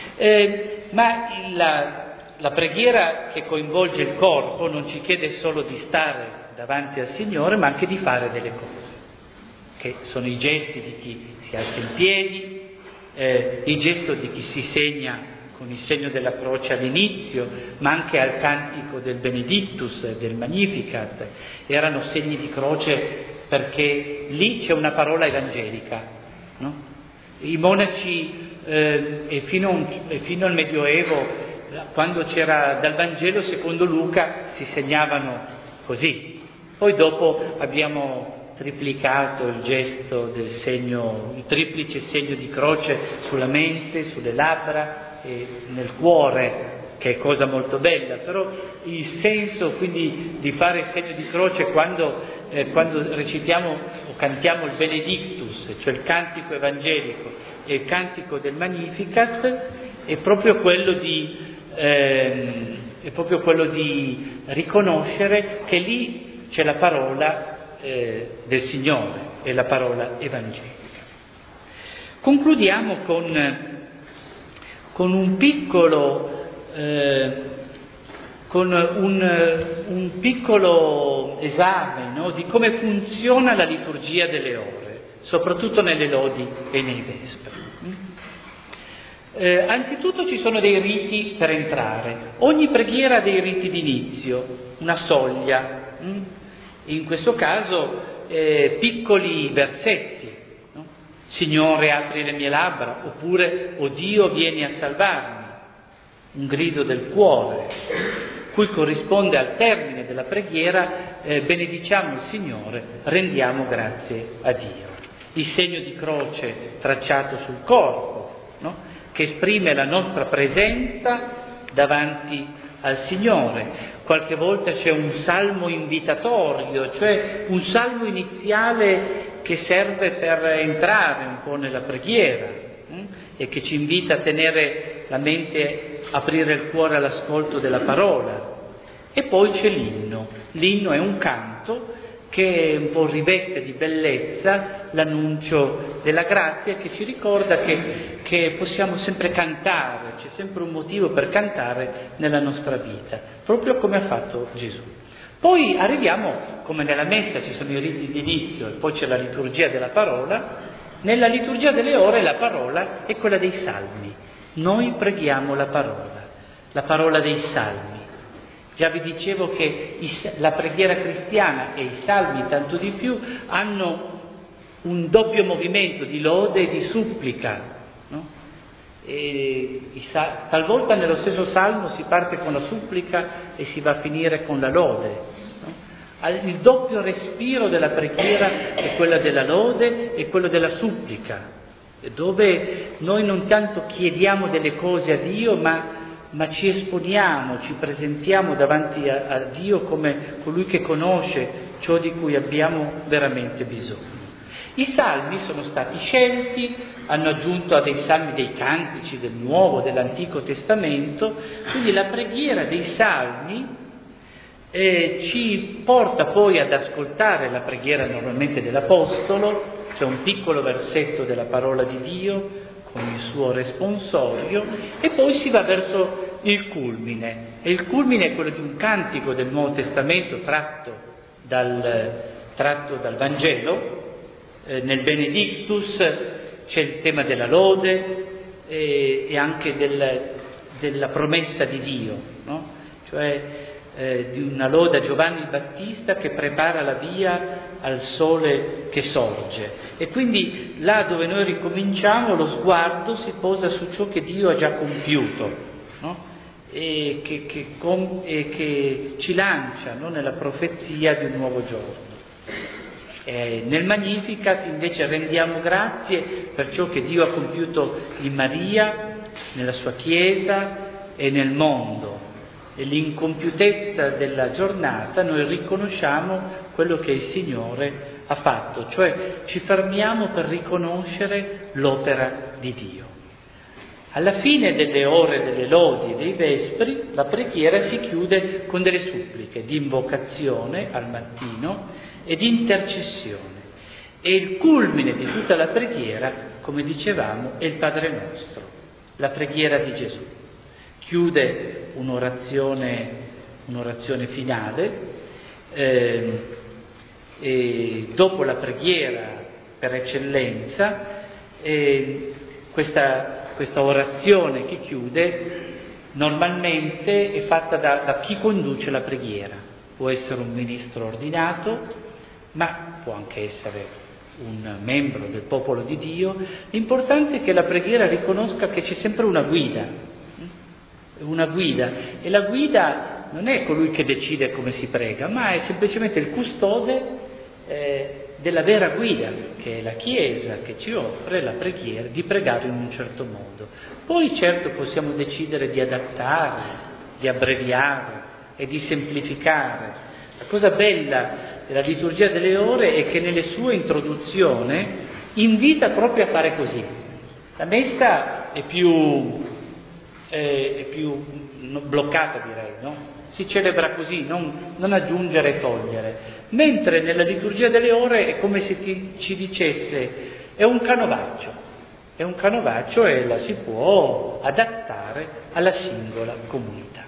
Eh, ma la, la preghiera che coinvolge il corpo non ci chiede solo di stare davanti al Signore, ma anche di fare delle cose, che sono i gesti di chi si alza in piedi, eh, il gesto di chi si segna con il segno della croce all'inizio, ma anche al cantico del Benedictus, del Magnificat. Erano segni di croce perché lì c'è una parola evangelica, no? I monaci, eh, e, fino, e fino al Medioevo, quando c'era dal Vangelo secondo Luca, si segnavano così. Poi dopo abbiamo triplicato il gesto del segno, il triplice segno di croce sulla mente, sulle labbra e nel cuore, che è cosa molto bella, però il senso quindi di fare il segno di croce quando, eh, quando recitiamo o cantiamo il Benedictus, cioè il cantico evangelico e il cantico del Magnificat, è proprio quello di, ehm, è proprio quello di riconoscere che lì c'è la parola eh, del Signore, è la parola evangelica. Concludiamo con con un piccolo, eh, con un, un piccolo esame, no, di come funziona la liturgia delle ore, soprattutto nelle lodi e nei vespri. Eh, anzitutto ci sono dei riti per entrare. Ogni preghiera ha dei riti d'inizio, una soglia, hm? In questo caso eh, piccoli versetti. Signore, apri le mie labbra, oppure, o Dio, vieni a salvarmi, un grido del cuore, cui corrisponde al termine della preghiera, eh, benediciamo il Signore, rendiamo grazie a Dio. Il segno di croce tracciato sul corpo, no? Che esprime la nostra presenza davanti al Signore. Qualche volta c'è un salmo invitatorio, cioè un salmo iniziale che serve per entrare un po' nella preghiera hm? e che ci invita a tenere la mente, aprire il cuore all'ascolto della parola. E poi c'è l'inno. L'inno è un canto che un po' riveste di bellezza l'annuncio della grazia, che ci ricorda che, che possiamo sempre cantare, c'è sempre un motivo per cantare nella nostra vita, proprio come ha fatto Gesù. Poi arriviamo, come nella messa ci sono i riti di inizio e poi c'è la liturgia della parola. Nella liturgia delle ore la parola è quella dei salmi. Noi preghiamo la parola, la parola dei salmi. Già vi dicevo che i, la preghiera cristiana e i salmi tanto di più hanno un doppio movimento di lode e di supplica, no? E i, talvolta nello stesso salmo si parte con la supplica e si va a finire con la lode, no? Il doppio respiro della preghiera è quella della lode e quello della supplica, dove noi non tanto chiediamo delle cose a Dio, ma ma ci esponiamo, ci presentiamo davanti a, a Dio come colui che conosce ciò di cui abbiamo veramente bisogno. I salmi sono stati scelti, hanno aggiunto a dei salmi dei cantici del Nuovo, dell'Antico Testamento, quindi la preghiera dei salmi eh, ci porta poi ad ascoltare la preghiera normalmente dell'Apostolo, c'è un piccolo versetto della parola di Dio con il suo responsorio, e poi si va verso il culmine, e il culmine è quello di un cantico del Nuovo Testamento tratto dal, tratto dal Vangelo. Eh, nel Benedictus c'è il tema della lode eh, e anche del, della promessa di Dio, no? Cioè eh, di una lode a Giovanni il Battista che prepara la via al sole che sorge, e quindi là dove noi ricominciamo lo sguardo si posa su ciò che Dio ha già compiuto, no? e, che, che, com, e che ci lancia, no? nella profezia di un nuovo giorno. E nel Magnificat invece rendiamo grazie per ciò che Dio ha compiuto in Maria, nella sua Chiesa e nel mondo. E l'incompiutezza della giornata noi riconosciamo quello che il Signore ha fatto, cioè ci fermiamo per riconoscere l'opera di Dio. Alla fine delle ore delle lodi e dei vespri la preghiera si chiude con delle suppliche di invocazione al mattino e di intercessione, e il culmine di tutta la preghiera, come dicevamo, è il Padre nostro. la preghiera di Gesù. Chiude un'orazione, un'orazione finale, eh, e dopo la preghiera per eccellenza, eh, questa, questa orazione che chiude normalmente è fatta da, da chi conduce la preghiera. Può essere un ministro ordinato, ma può anche essere un membro del popolo di Dio. L'importante è che la preghiera riconosca che c'è sempre una guida, una guida, e la guida non è colui che decide come si prega, ma è semplicemente il custode eh, della vera guida, che è la Chiesa, che ci offre la preghiera, di pregare in un certo modo. Poi certo possiamo decidere di adattare, di abbreviare e di semplificare. La cosa bella della liturgia delle ore è che nelle sue introduzioni invita proprio a fare così. La messa è più, eh, è più bloccata, direi, no? Si celebra così, non, non aggiungere e togliere, mentre nella liturgia delle ore è come se ti, ci dicesse è un canovaccio, è un canovaccio e la si può adattare alla singola comunità.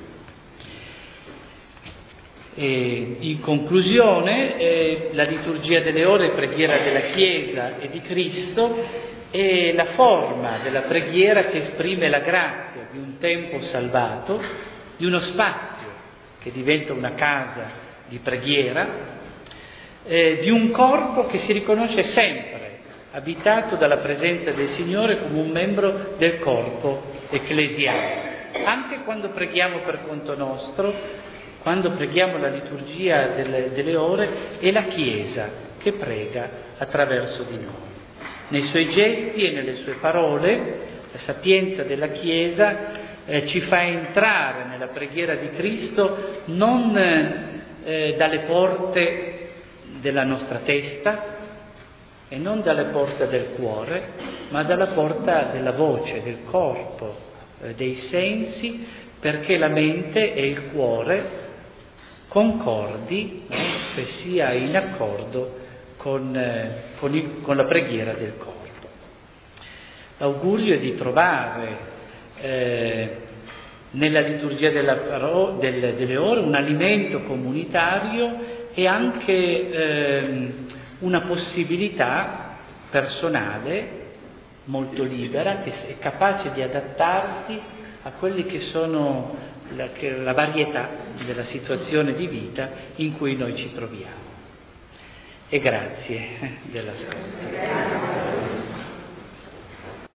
E in conclusione, eh, la liturgia delle ore, preghiera della Chiesa e di Cristo, è la forma della preghiera che esprime la grazia di un tempo salvato, di uno spazio che diventa una casa di preghiera, eh, di un corpo che si riconosce sempre abitato dalla presenza del Signore come un membro del corpo ecclesiale. Anche quando preghiamo per conto nostro, quando preghiamo la liturgia delle, delle ore, è la Chiesa che prega attraverso di noi. Nei suoi gesti e nelle sue parole, la sapienza della Chiesa eh, ci fa entrare nella preghiera di Cristo non eh, dalle porte della nostra testa e non dalle porte del cuore, ma dalla porta della voce, del corpo, eh, dei sensi, perché la mente e il cuore concordi, no? Che sia in accordo con, eh, con, il, con la preghiera del corpo. L'augurio è di trovare eh, nella liturgia della paro- del, delle ore un alimento comunitario e anche eh, una possibilità personale molto libera, che è capace di adattarsi a quelli che sono la, che, la varietà della situazione di vita in cui noi ci troviamo. E grazie dell'ascolto.